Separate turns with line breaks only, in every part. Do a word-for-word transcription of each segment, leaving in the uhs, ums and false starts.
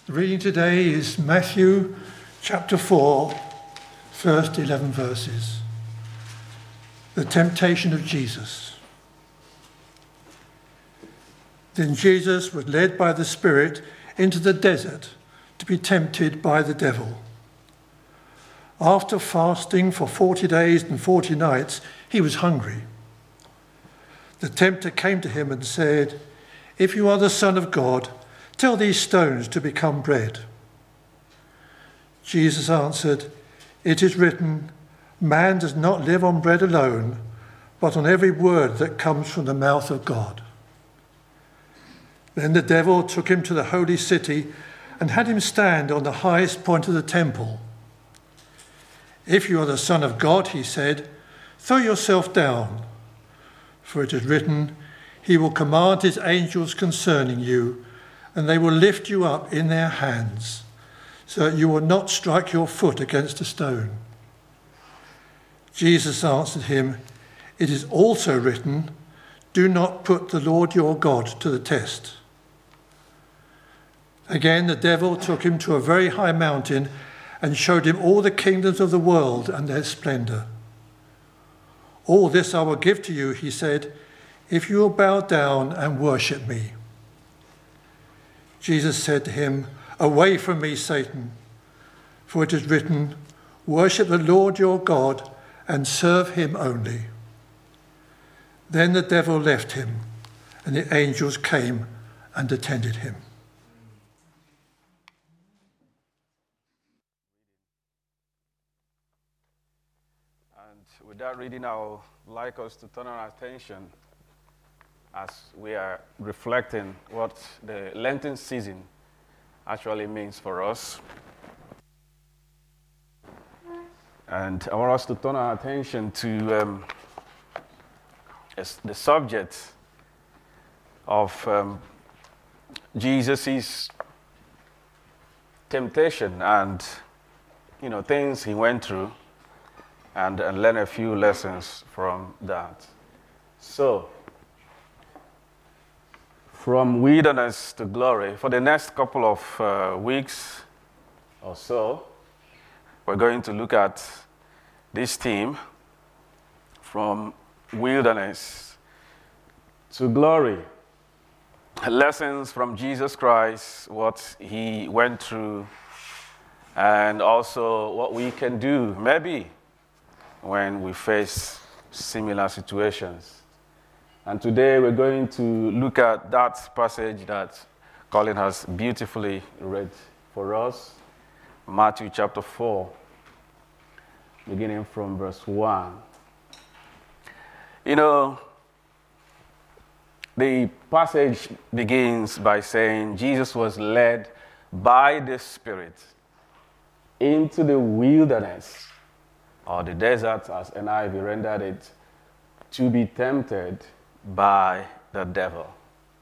The reading today is Matthew chapter four, first eleven verses. The temptation of Jesus. Then Jesus was led by the Spirit into the desert to be tempted by the devil. After fasting for forty days and forty nights, he was hungry. The tempter came to him and said, "If you are the Son of God, tell these stones to become bread." Jesus answered, "It is written, man does not live on bread alone, but on every word that comes from the mouth of God." Then the devil took him to the holy city and had him stand on the highest point of the temple. "If you are the Son of God," he said, "throw yourself down. For it is written, he will command his angels concerning you, and they will lift you up in their hands, so that you will not strike your foot against a stone." Jesus answered him, "It is also written, do not put the Lord your God to the test." Again, the devil took him to a very high mountain and showed him all the kingdoms of the world and their splendor. "All this I will give to you," he said, "if you will bow down and worship me." Jesus said to him, "Away from me, Satan, for it is written, worship the Lord your God and serve him only." Then the devil left him, and the angels came and attended him.
And with that reading, I would like us to turn our attention as we are reflecting what the Lenten season actually means for us. And I want us to turn our attention to um, the subject of um, Jesus' temptation and, you know, things he went through, and, and learn a few lessons from that. So, from wilderness to glory, for the next couple of uh, weeks or so, we're going to look at this theme, from wilderness to glory. Lessons from Jesus Christ, what he went through, and also what we can do, maybe, when we face similar situations. And today we're going to look at that passage that Colin has beautifully read for us, Matthew chapter four, beginning from verse one. You know, the passage begins by saying Jesus was led by the Spirit into the wilderness, or the desert, as N I V rendered it, to be tempted by the devil.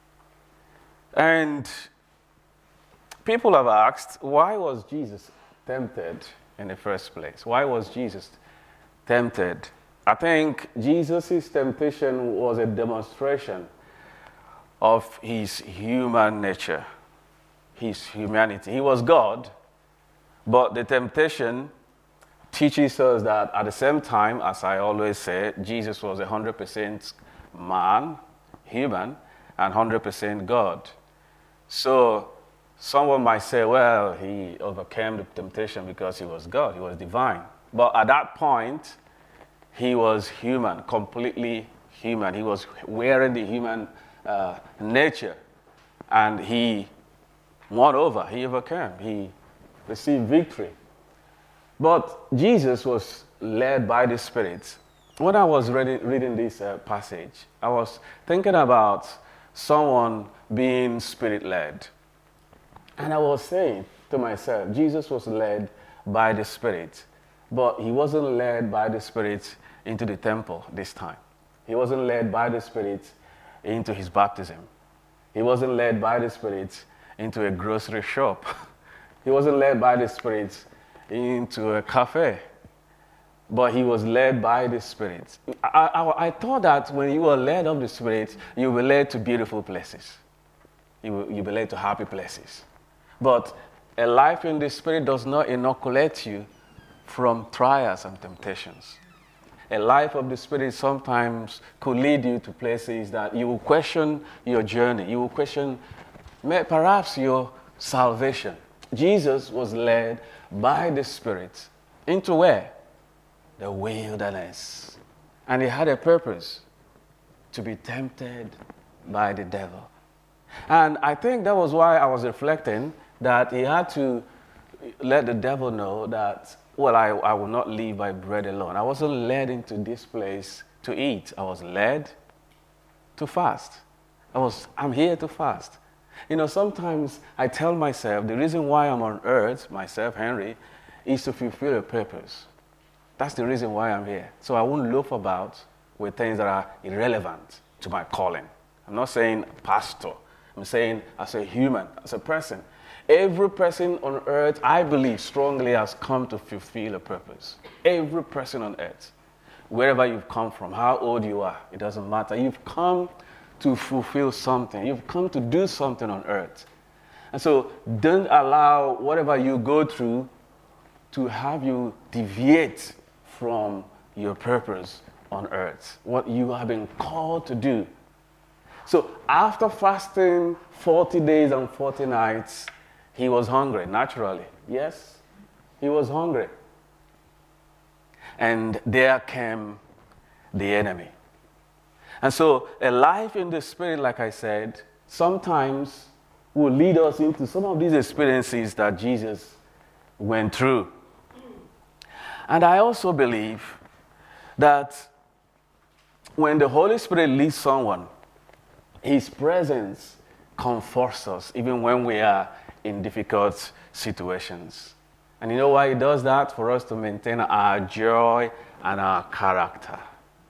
And people have asked, why was Jesus tempted in the first place? Why was Jesus tempted? I think Jesus' temptation was a demonstration of his human nature, his humanity. He was God, but the temptation teaches us that at the same time, as I always say, Jesus was one hundred percent man, human, and one hundred percent God. So someone might say, well, he overcame the temptation because he was God, he was divine. But at that point, he was human, completely human. He was wearing the human uh, nature, and he won over, he overcame, he received victory. But Jesus was led by the Spirit. When I was reading, reading this uh, passage, I was thinking about someone being Spirit-led. And I was saying to myself, Jesus was led by the Spirit, but he wasn't led by the Spirit into the temple this time. He wasn't led by the Spirit into his baptism. He wasn't led by the Spirit into a grocery shop. He wasn't led by the Spirit into a cafe, but he was led by the Spirit. I, I, I thought that when you were led of the Spirit, you were led to beautiful places. You will, you'll be led to happy places. But a life in the Spirit does not inoculate you from trials and temptations. A life of the Spirit sometimes could lead you to places that you will question your journey. You will question perhaps your salvation. Jesus was led by the Spirit into where? The wilderness. And he had a purpose, to be tempted by the devil. And I think that was why I was reflecting that he had to let the devil know that, well, I, I will not live by bread alone. I wasn't led into this place to eat. I was led to fast. I was, I'm here to fast. You know, sometimes I tell myself the reason why I'm on earth, myself, Henry, is to fulfill a purpose. That's the reason why I'm here. So I won't loaf about with things that are irrelevant to my calling. I'm not saying pastor. I'm saying as a human, as a person. Every person on earth, I believe strongly, has come to fulfill a purpose. Every person on earth, wherever you've come from, how old you are, it doesn't matter. You've come to fulfill something. You've come to do something on earth. And so don't allow whatever you go through to have you deviate from your purpose on earth, what you have been called to do. So after fasting forty days and forty nights, he was hungry, naturally. Yes, he was hungry. And there came the enemy. And so a life in the Spirit, like I said, sometimes will lead us into some of these experiences that Jesus went through. And I also believe that when the Holy Spirit leads someone, his presence comforts us even when we are in difficult situations. And you know why he does that? For us to maintain our joy and our character.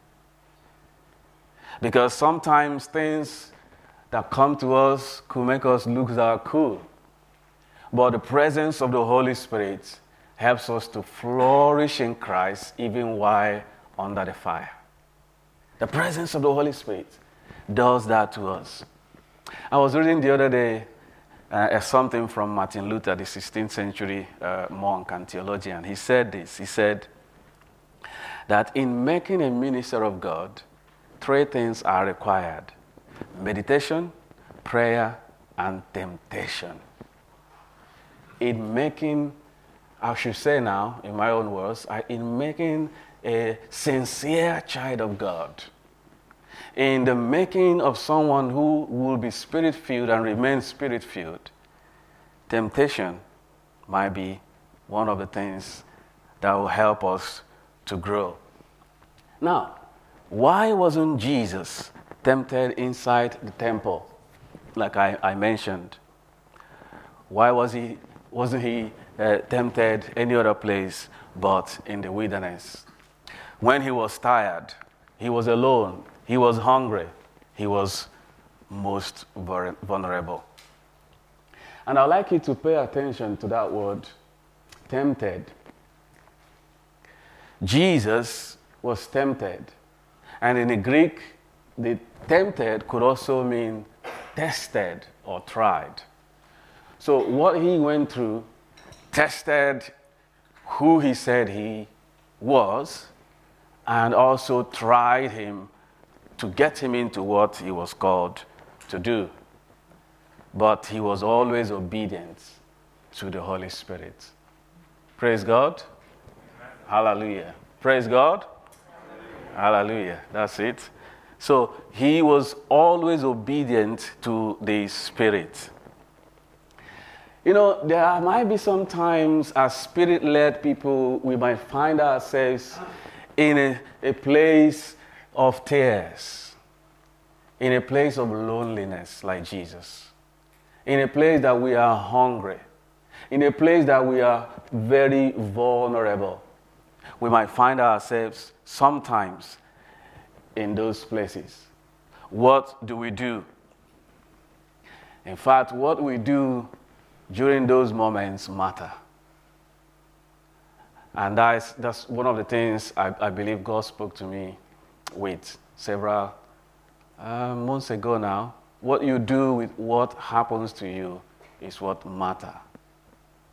Because sometimes things that come to us could make us lose our cool. But the presence of the Holy Spirit helps us to flourish in Christ even while under the fire. The presence of the Holy Spirit does that to us. I was reading the other day uh, something from Martin Luther, the sixteenth century uh, monk and theologian. He said this. He said that in making a minister of God, three things are required: meditation, prayer, and temptation. In making, I should say now, in my own words, in making a sincere child of God, in the making of someone who will be spirit-filled and remain spirit-filled, temptation might be one of the things that will help us to grow. Now, why wasn't Jesus tempted inside the temple, like I, I mentioned? Why was he, wasn't he uh, tempted any other place but in the wilderness? When he was tired, he was alone, he was hungry, he was most vulnerable. And I'd like you to pay attention to that word, tempted. Jesus was tempted. And in the Greek, the tempted could also mean tested or tried. So what he went through tested who he said he was, and also tried him to get him into what he was called to do. But he was always obedient to the Holy Spirit. Praise God. Hallelujah. Praise God. Hallelujah. That's it. So he was always obedient to the Spirit. You know, there might be some times as Spirit-led people, we might find ourselves in a, a place of tears, in a place of loneliness like Jesus, in a place that we are hungry, in a place that we are very vulnerable. We might find ourselves sometimes in those places. What do we do? In fact, what we do during those moments matter. And that's, that's one of the things I, I believe God spoke to me with several uh, months ago now. What you do with what happens to you is what matters.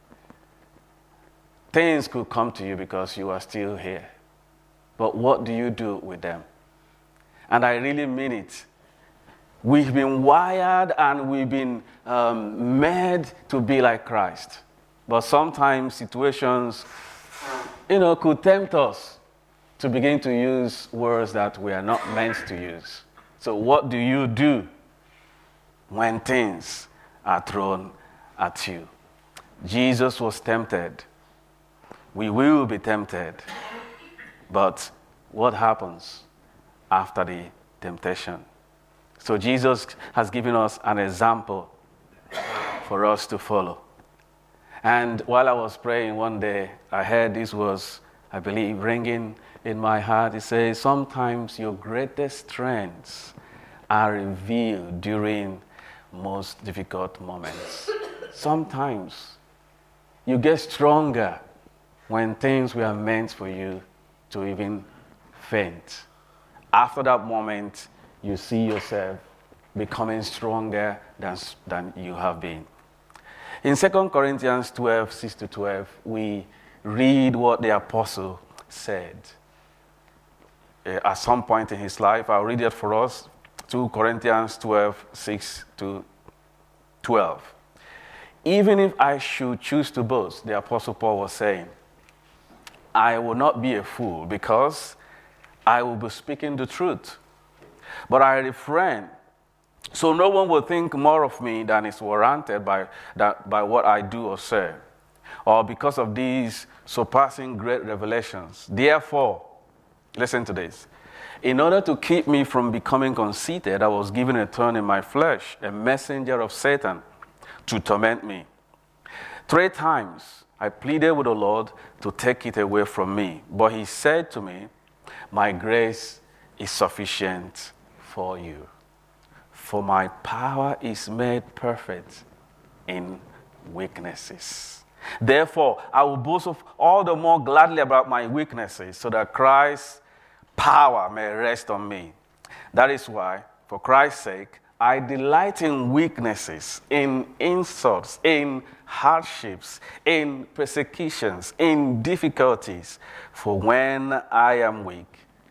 things could come to you because you are still here. But what do you do with them? And I really mean it. We've been wired and we've been um, made to be like Christ. But sometimes situations, you know, could tempt us to begin to use words that we are not meant to use. So what do you do when things are thrown at you? Jesus was tempted. We will be tempted. But what happens after the temptation? So Jesus has given us an example for us to follow. And while I was praying one day, I heard this was, I believe, ringing in my heart. It says, sometimes your greatest strengths are revealed during most difficult moments. Sometimes you get stronger when things were meant for you to even faint. After that moment, you see yourself becoming stronger than, than you have been. In Second Corinthians twelve, six to twelve, we read what the apostle said. Uh, at some point in his life, I'll read it for us. Second Corinthians twelve, six to twelve. Even if I should choose to boast, the apostle Paul was saying, I will not be a fool because I will be speaking the truth. But I refrain, so no one will think more of me than is warranted by, that, by what I do or say, or because of these surpassing great revelations. Therefore, listen to this. In order to keep me from becoming conceited, I was given a thorn in my flesh, a messenger of Satan, to torment me. Three times I pleaded with the Lord to take it away from me. But he said to me, my grace is sufficient for you. For my power is made perfect in weaknesses. Therefore, I will boast of all the more gladly about my weaknesses, so that Christ's power may rest on me. That is why, for Christ's sake, I delight in weaknesses, in insults, in hardships, in persecutions, in difficulties. For when I am weak,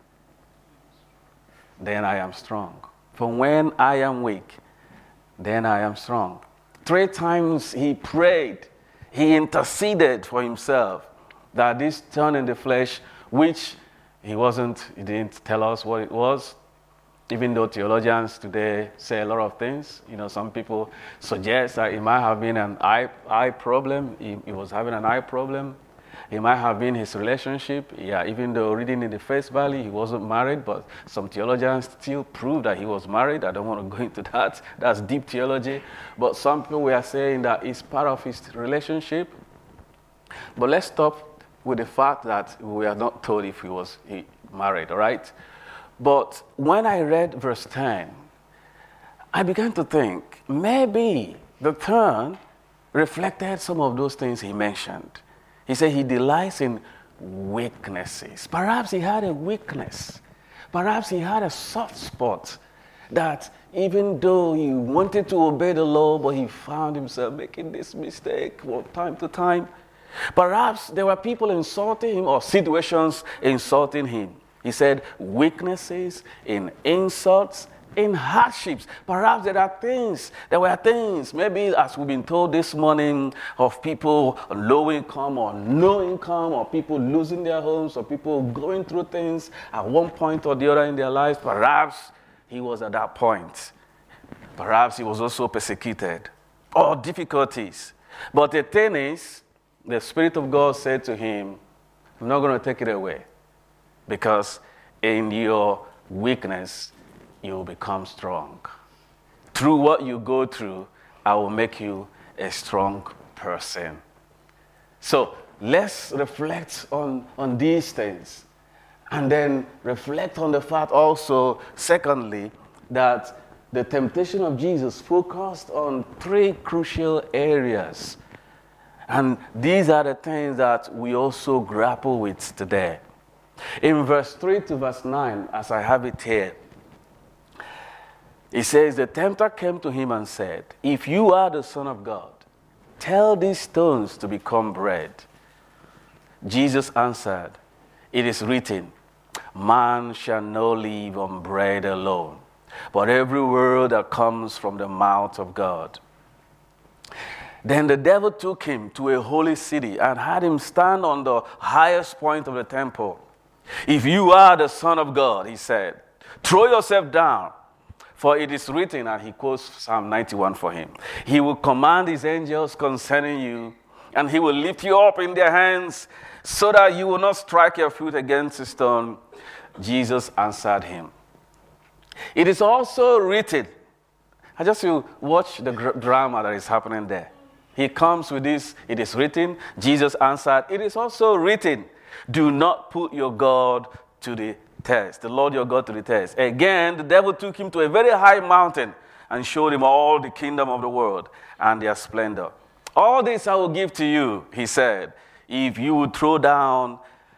then I am strong. For when I am weak, then I am strong. Three times he prayed, he interceded for himself, that this thorn in the flesh, which he wasn't, he didn't tell us what it was, even though theologians today say a lot of things. You know, some people suggest that it might have been an eye, eye problem. He, he was having an eye problem. It might have been his relationship. Yeah, even though reading in the First Valley, he wasn't married, but some theologians still prove that he was married. I don't want to go into that. That's deep theology. But some people were saying that it's part of his relationship. But let's stop with the fact that we are not told if he was he married, all right? But when I read verse ten, I began to think, maybe the thorn reflected some of those things he mentioned. He said he delights in weaknesses. Perhaps he had a weakness. Perhaps he had a soft spot that even though he wanted to obey the law, but he found himself making this mistake from time to time. Perhaps there were people insulting him or situations insulting him. He said weaknesses, in insults, in hardships. Perhaps there are things, there were things, maybe as we've been told this morning, of people low income or no income, or people losing their homes, or people going through things at one point or the other in their lives. Perhaps he was at that point. Perhaps he was also persecuted, or difficulties. But the thing is, the Spirit of God said to him, I'm not going to take it away, because in your weakness, you will become strong. Through what you go through, I will make you a strong person. So let's reflect on, on these things. And then reflect on the fact also, secondly, that the temptation of Jesus focused on three crucial areas. And these are the things that we also grapple with today. In verse three to verse nine, as I have it here, it says, the tempter came to him and said, if you are the Son of God, tell these stones to become bread. Jesus answered, "It is written, man shall not live on bread alone, but every word that comes from the mouth of God." Then the devil took him to a holy city and had him stand on the highest point of the temple. "If you are the Son of God," he said, "throw yourself down, for it is written," and he quotes Psalm ninety-one for him, "He will command his angels concerning you, and he will lift you up in their hands, so that you will not strike your foot against a stone." Jesus answered him, "It is also written." I just you watch the gr- drama that is happening there. He comes with this, "It is written." Jesus answered, "It is also written, do not put your God to the test, the Lord your God to the test." Again, the devil took him to a very high mountain and showed him all the kingdom of the world and their splendor. "All this I will give to you," he said, "if you would throw down,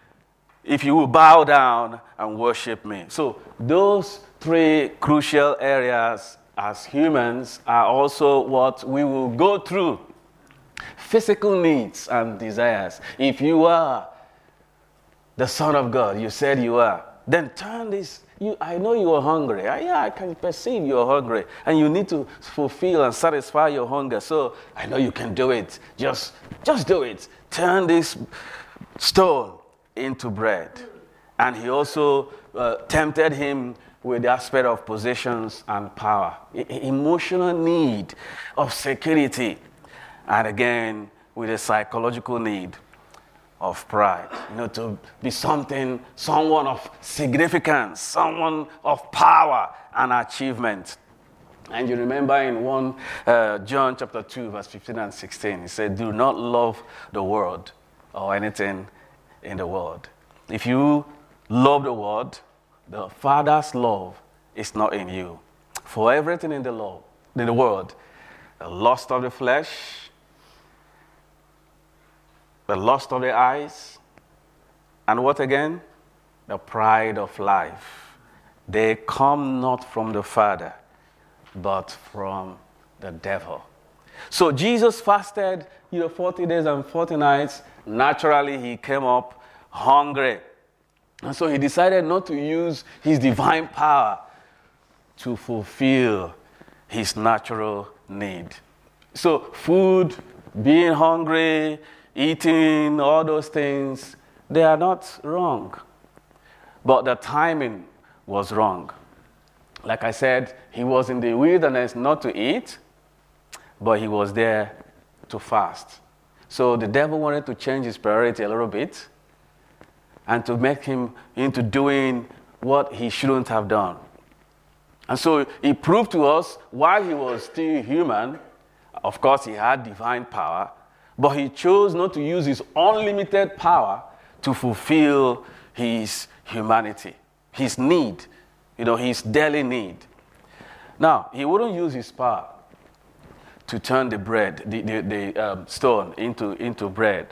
if you will bow down and worship me." So those three crucial areas as humans are also what we will go through. Physical needs and desires. If you are the Son of God, you said you are, then turn this. You, I know you are hungry. I, yeah, I can perceive you are hungry. And you need to fulfill and satisfy your hunger. So I know you can do it. Just, just do it. Turn this stone into bread. And he also uh, tempted him with the aspect of possessions and power. E- emotional need of security. And again, with a psychological need of pride, you know, to be something, someone of significance, someone of power and achievement. And you remember in one uh, John chapter two, verse fifteen and sixteen, he said, "Do not love the world or anything in the world. If you love the world, the Father's love is not in you. For everything in the law, in the world, the lust of the flesh, the lust of the eyes, and what again? The pride of life. They come not from the Father, but from the devil." So Jesus fasted, you know, forty days and forty nights. Naturally, he came up hungry. And so he decided not to use his divine power to fulfill his natural need. So food, being hungry, eating, all those things, they are not wrong. But the timing was wrong. Like I said, he was in the wilderness not to eat, but he was there to fast. So the devil wanted to change his priority a little bit and to make him into doing what he shouldn't have done. And so he proved to us, while he was still human, of course he had divine power, but he chose not to use his unlimited power to fulfill his humanity, his need, you know, his daily need. Now, he wouldn't use his power to turn the bread, the, the, the um, stone into, into bread.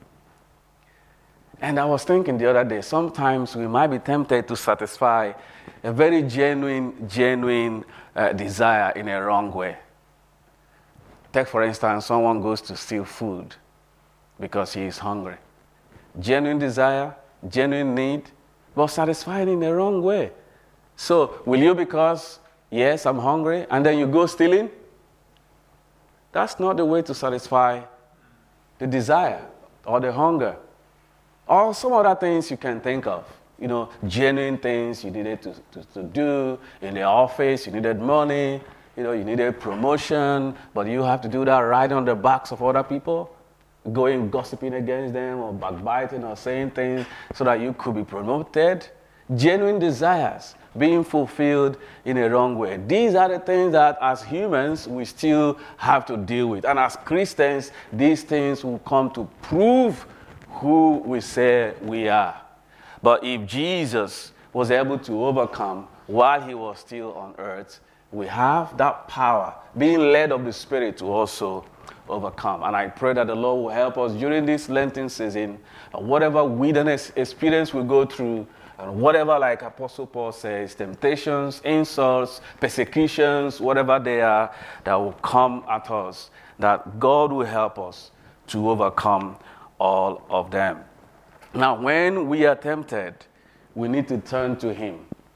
And I was thinking the other day, sometimes we might be tempted to satisfy a very genuine, genuine uh, desire in a wrong way. Take, for instance, someone goes to steal food because he is hungry. Genuine desire, genuine need, but satisfied in the wrong way. So, will you, because, yes, I'm hungry, and then you go stealing? That's not the way to satisfy the desire or the hunger. Or some other things you can think of. You know, genuine things you needed to, to, to do in the office, you needed money, you know, you needed promotion, but you have to do that right on the backs of other people, going gossiping against them or backbiting or saying things so that you could be promoted. Genuine desires being fulfilled in a wrong way. These are the things that as humans we still have to deal with. And as Christians, these things will come to prove who we say we are. But if Jesus was able to overcome while he was still on earth, we have that power, being led of the Spirit, to also overcome. And I pray that the Lord will help us during this Lenten season, whatever wilderness experience we go through, and whatever, like Apostle Paul says, temptations, insults, persecutions, whatever they are, that will come at us, that God will help us to overcome all of them. Now, when we are tempted, we need to turn to him.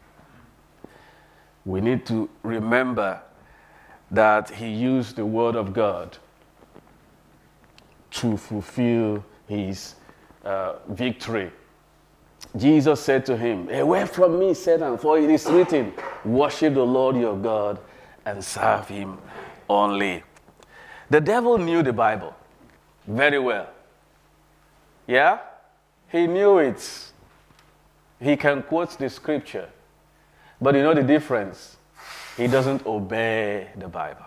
We need to remember that he used the word of God to fulfill his uh, victory. Jesus said to him, "Away from me, Satan, for it is written, worship the Lord your God and serve him only." The devil knew the Bible very well. Yeah? He knew it. He can quote the scripture. But you know the difference? He doesn't obey the Bible.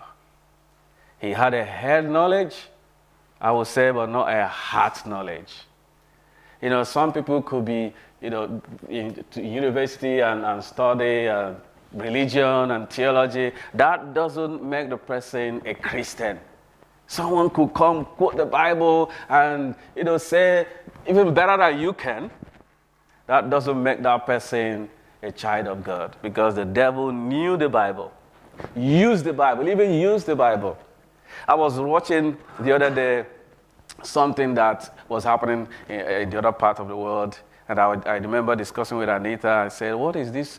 He had a head knowledge, I would say, but not a heart knowledge. You know, some people could be, you know, in university and, and study uh, religion and theology. That doesn't make the person a Christian. Someone could come, quote the Bible, and, you know, say even better than you can. That doesn't make that person a child of God, because the devil knew the Bible, used the Bible, even used the Bible. I was watching the other day something that was happening in, in the other part of the world, and I, I remember discussing with Anita. I said, what is this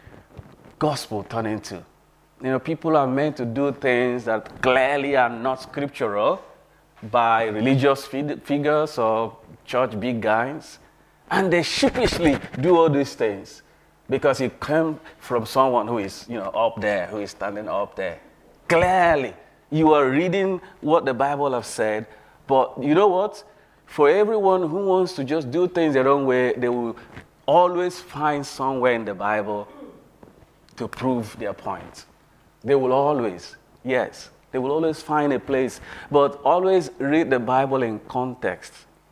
gospel turning to? You know, people are meant to do things that clearly are not scriptural by religious figures or church big guys, and they sheepishly do all these things because it came from someone who is, you know, up there, who is standing up there. Clearly, you are reading what the Bible has said, but you know what? For everyone who wants to just do things their own way, they will always find somewhere in the Bible to prove their point. They will always, yes, they will always find a place, but always read the Bible in context,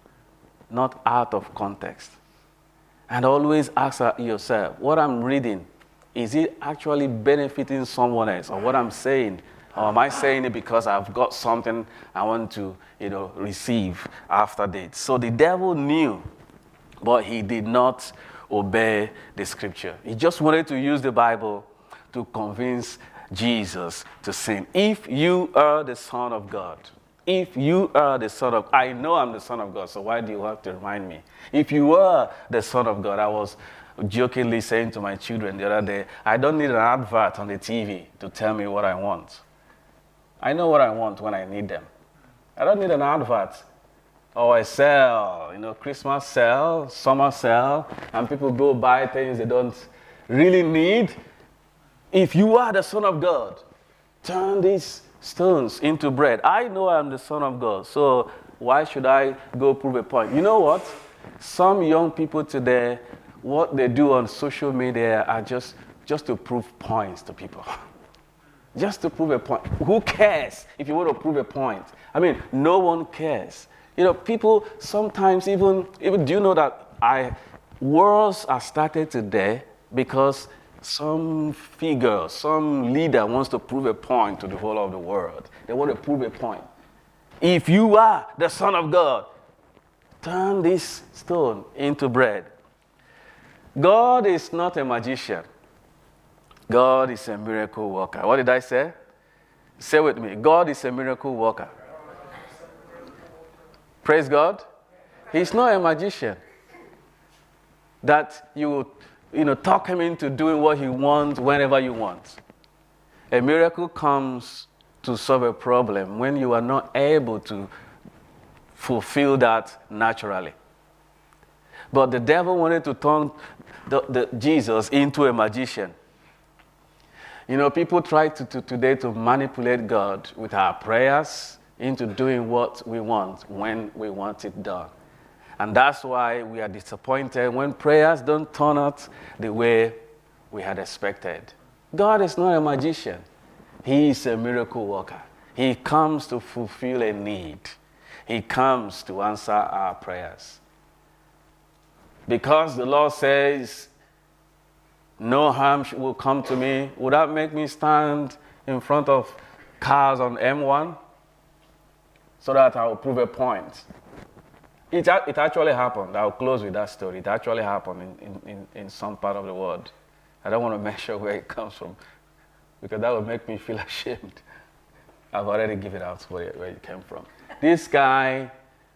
not out of context. And always ask yourself, what I'm reading, is it actually benefiting someone else? Or what I'm saying, or am I saying it because I've got something I want to, you know, receive after this? So the devil knew, but he did not obey the scripture. He just wanted to use the Bible to convince Jesus to sin. If you are the Son of God, if you are the Son of, I know I'm the Son of God, so why do you have to remind me? If you are the Son of God, I was jokingly saying to my children the other day, I don't need an advert on the T V to tell me what I want. I know what I want when I need them. I don't need an advert or a sale, you know, Christmas sale, summer sale, and people go buy things they don't really need. If you are the Son of God, turn these stones into bread. I know I'm the Son of God, so why should I go prove a point? You know what? Some young people today, what they do on social media are just, just to prove points to people. Just to prove a point. Who cares if you want to prove a point? I mean, no one cares. You know, people sometimes even, even do you know that I wars are started today because some figure, some leader wants to prove a point to the whole of the world. They want to prove a point. If you are the Son of God, turn this stone into bread. God is not a magician. God is a miracle worker. What did I say? Say with me. God is a miracle worker. Praise God. He's not a magician that you you know, talk him into doing what he wants whenever you want. A miracle comes to solve a problem when you are not able to fulfill that naturally. But the devil wanted to turn the, the Jesus into a magician. You know, people try to, to today to manipulate God with our prayers into doing what we want when we want it done. And that's why we are disappointed when prayers don't turn out the way we had expected. God is not a magician. He is a miracle worker. He comes to fulfill a need. He comes to answer our prayers. Because the Lord says, no harm will come to me, would that make me stand in front of cars on M one so that I will prove a point? It, it actually happened. I'll close with that story. It actually happened in, in, in some part of the world. I don't want to mention where it comes from because that would make me feel ashamed. I've already given out where, where it came from. This guy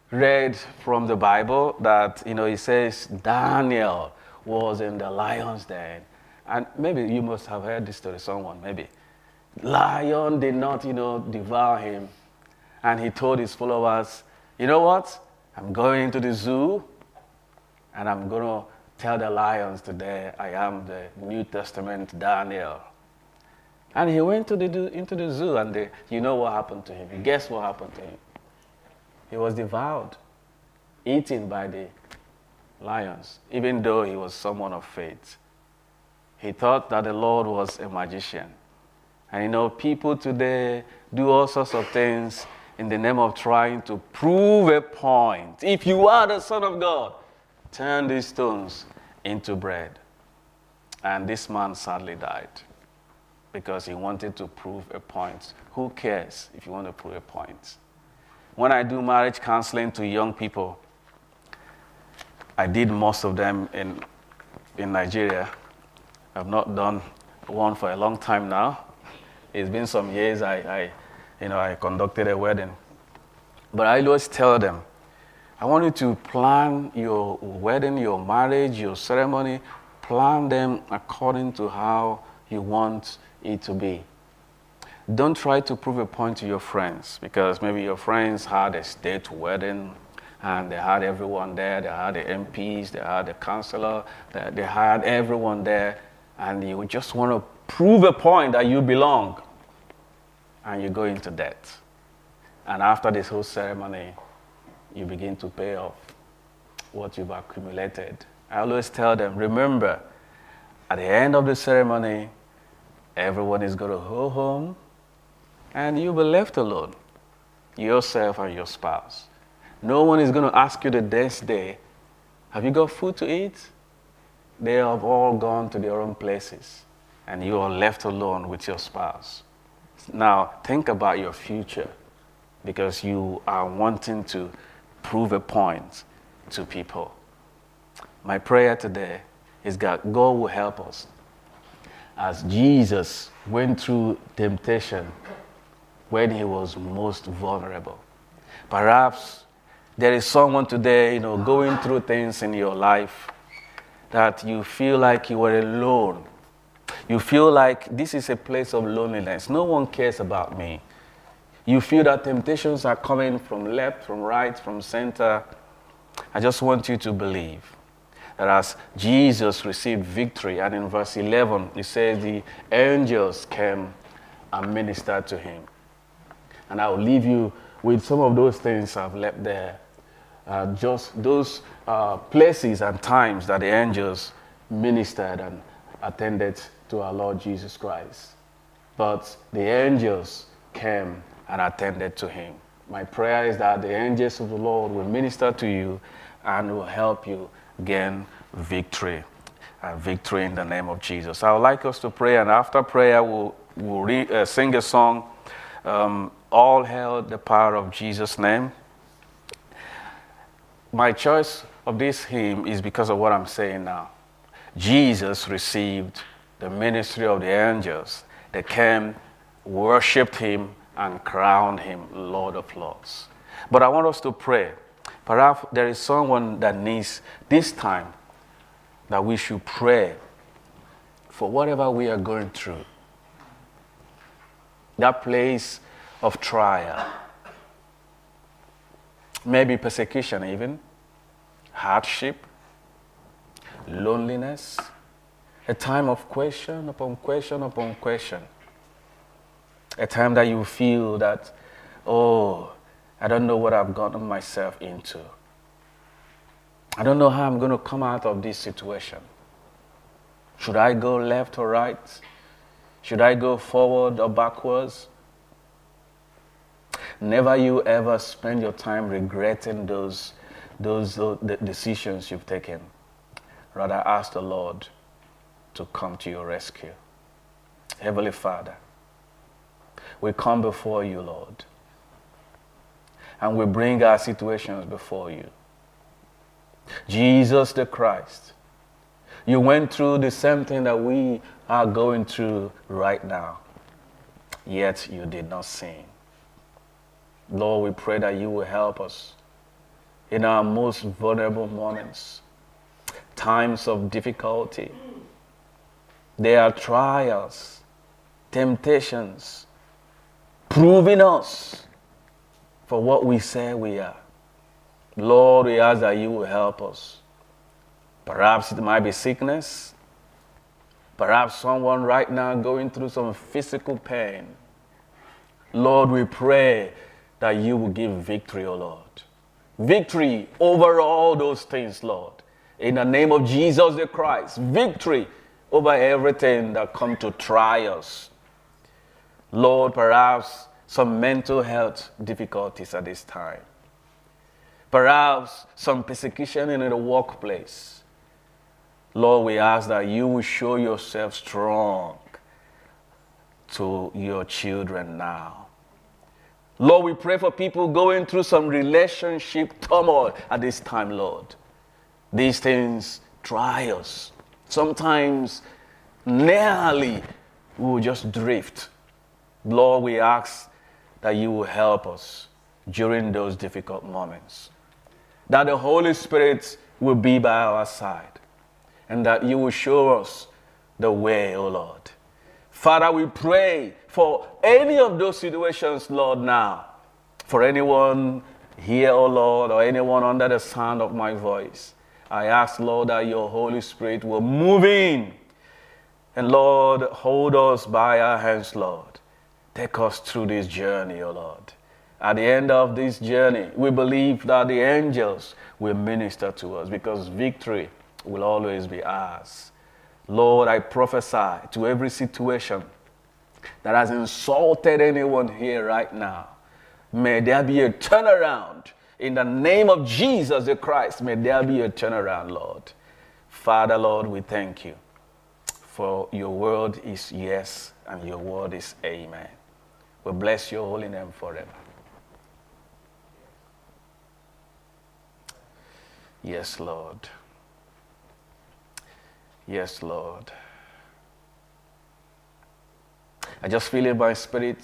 read from the Bible that, you know, it says Daniel was in the lion's den. And maybe you must have heard this story, someone, maybe. Lion did not, you know, devour him. And he told his followers, you know what? I'm going to the zoo and I'm going to tell the lions today I am the New Testament Daniel. And he went to the, into the zoo, and the, you know what happened to him. Guess what happened to him? He was devoured, eaten by the lions, even though he was someone of faith. He thought that the Lord was a magician. And you know, people today do all sorts of things in the name of trying to prove a point. If you are the Son of God, turn these stones into bread. And this man sadly died because he wanted to prove a point. Who cares if you want to prove a point? When I do marriage counseling to young people, I did most of them in, in Nigeria. I've not done one for a long time now. It's been some years I, I, you know, I conducted a wedding. But I always tell them, I want you to plan your wedding, your marriage, your ceremony, plan them according to how you want it to be. Don't try to prove a point to your friends, because maybe your friends had a state wedding and they had everyone there. They had the M Ps, they had the councillor, they, they had everyone there, and you just want to prove a point that you belong, and you go into debt. And after this whole ceremony, you begin to pay off what you've accumulated. I always tell them, remember, at the end of the ceremony, everyone is going to go home, and you'll be left alone, yourself and your spouse. No one is going to ask you the next day, have you got food to eat? They have all gone to their own places, and you are left alone with your spouse. Now, think about your future, because you are wanting to prove a point to people. My prayer today is that God will help us. As Jesus went through temptation when he was most vulnerable. Perhaps there is someone today, you know, going through things in your life that you feel like you are alone. You feel like this is a place of loneliness. No one cares about me. You feel that temptations are coming from left, from right, from center. I just want you to believe that as Jesus received victory, and in verse eleven, it says the angels came and ministered to him. And I will leave you with some of those things I've left there. Uh, just those uh, places and times that the angels ministered and attended to our Lord Jesus Christ. But the angels came and attended to him. My prayer is that the angels of the Lord will minister to you and will help you gain victory. And victory in the name of Jesus. I would like us to pray, and after prayer we'll, we'll re, uh, sing a song, um, All Hail the Power of Jesus' Name. My choice of this hymn is because of what I'm saying now. Jesus received the ministry of the angels. They came, worshipped him, and crowned him Lord of Lords. But I want us to pray. Perhaps there is someone that needs this time that we should pray for whatever we are going through. That place of trial. Maybe persecution even, hardship, loneliness, a time of question upon question upon question. A time that you feel that, oh, I don't know what I've gotten myself into. I don't know how I'm going to come out of this situation. Should I go left or right? Should I go forward or backwards? Never you ever spend your time regretting those, those, those the decisions you've taken. Rather ask the Lord to come to your rescue. Heavenly Father, we come before you, Lord, and we bring our situations before you. Jesus the Christ, you went through the same thing that we are going through right now, yet you did not sin. Lord, we pray that you will help us in our most vulnerable moments, times of difficulty. There are trials, temptations, proving us for what we say we are. Lord, we ask that you will help us. Perhaps it might be sickness. Perhaps someone right now going through some physical pain. Lord, we pray that you will give victory, O Lord. Victory over all those things, Lord. In the name of Jesus the Christ, victory over everything that come to try us. Lord, perhaps some mental health difficulties at this time. Perhaps some persecution in the workplace. Lord, we ask that you will show yourself strong to your children now. Lord, we pray for people going through some relationship turmoil at this time, Lord. These things try us. Sometimes nearly we will just drift. Lord, we ask that you will help us during those difficult moments. That the Holy Spirit will be by our side. And that you will show us the way, O Lord. Father, we pray for any of those situations, Lord, now. For anyone here, O Lord, or anyone under the sound of my voice. I ask, Lord, that your Holy Spirit will move in. And, Lord, hold us by our hands, Lord. Take us through this journey, O Lord. At the end of this journey, we believe that the angels will minister to us because victory will always be ours. Lord, I prophesy to every situation that has insulted anyone here right now. May there be a turnaround. In the name of Jesus the Christ, may there be a turnaround, Lord. Father, Lord, we thank you. For your word is yes, and your word is amen. We bless your holy name forever. Yes, Lord. Yes, Lord. I just feel in my spirit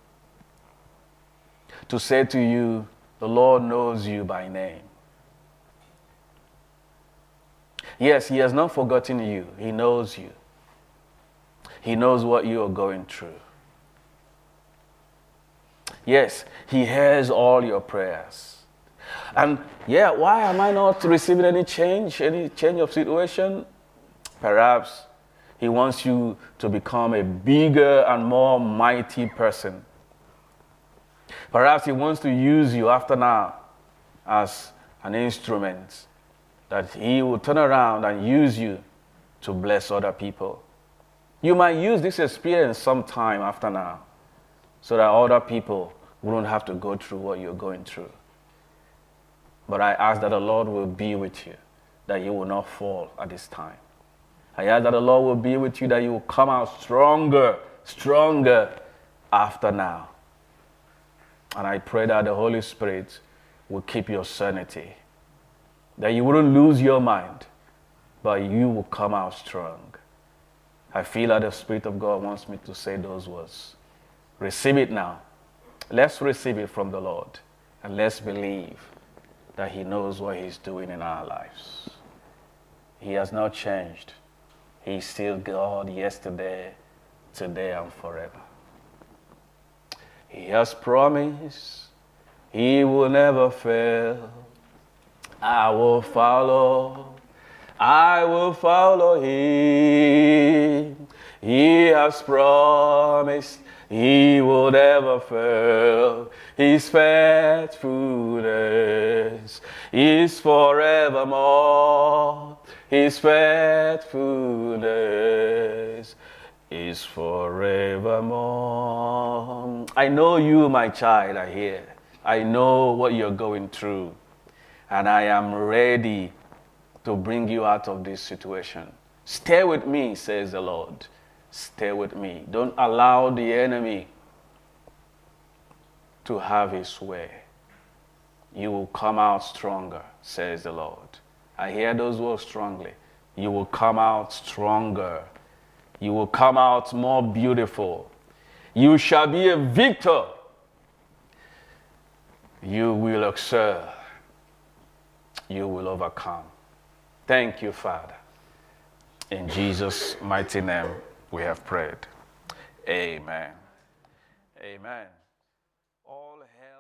to say to you, the Lord knows you by name. Yes, he has not forgotten you. He knows you. He knows what you are going through. Yes, he hears all your prayers. And yeah, why am I not receiving any change, any change of situation? Perhaps he wants you to become a bigger and more mighty person. Perhaps he wants to use you after now as an instrument, that he will turn around and use you to bless other people. You might use this experience sometime after now so that other people wouldn't have to go through what you're going through. But I ask that the Lord will be with you, that you will not fall at this time. I ask that the Lord will be with you, that you will come out stronger, stronger after now. And I pray that the Holy Spirit will keep your sanity, that you wouldn't lose your mind, but you will come out strong. I feel that the Spirit of God wants me to say those words. Receive it now. Let's receive it from the Lord, and let's believe that he knows what he's doing in our lives. He has not changed. He's still God yesterday, today, and forever. He has promised he will never fail. I will follow. I will follow him. He has promised he will never fail. His faithfulness is forevermore. His faithfulness is forevermore. I know you, my child, are here. I know what you're going through. And I am ready to bring you out of this situation. Stay with me, says the Lord. Stay with me. Don't allow the enemy to have his way. You will come out stronger, says the Lord. I hear those words strongly. You will come out stronger. You will come out more beautiful. You shall be a victor. You will excel. you will overcome. Thank you, Father. In Jesus' mighty name, we have prayed. Amen. Amen. All hail.